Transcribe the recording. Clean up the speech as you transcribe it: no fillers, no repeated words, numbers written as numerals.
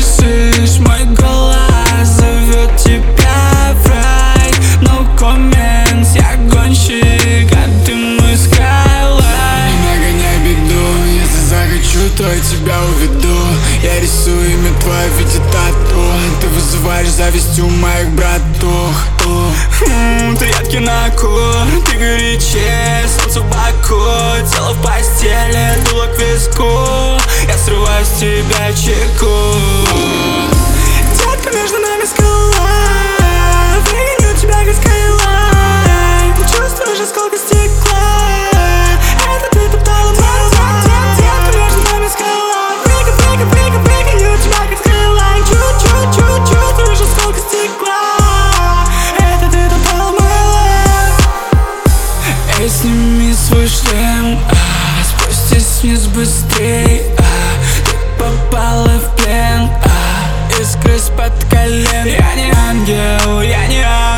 слышишь мой голос, зовет тебя в рай. No comments, я гонщик, а ты мой skyline. Не нагоняй беду, если захочу, то я тебя уведу. Я рисую имя твое в виде тату. Ты вызываешь зависть у моих братух. Ты редкий на кур, ты горячее, солнце в боку. Тело в постели, дуло к виску. Я срываю с тебя чеку. Детка, между нами скала, выгоню тебя как скайлайн. Чувствуешь осколки стекла, это ты топтала мой лад. Детка, между нами скала, выгоню тебя как скайлайн. Чувствуешь осколки стекла, это ты топтала мой лад. Эй, сними свой шлем, спустись вниз быстрей. Ты попала в плен, искры из-под колен. Я не ангел, я не ангел.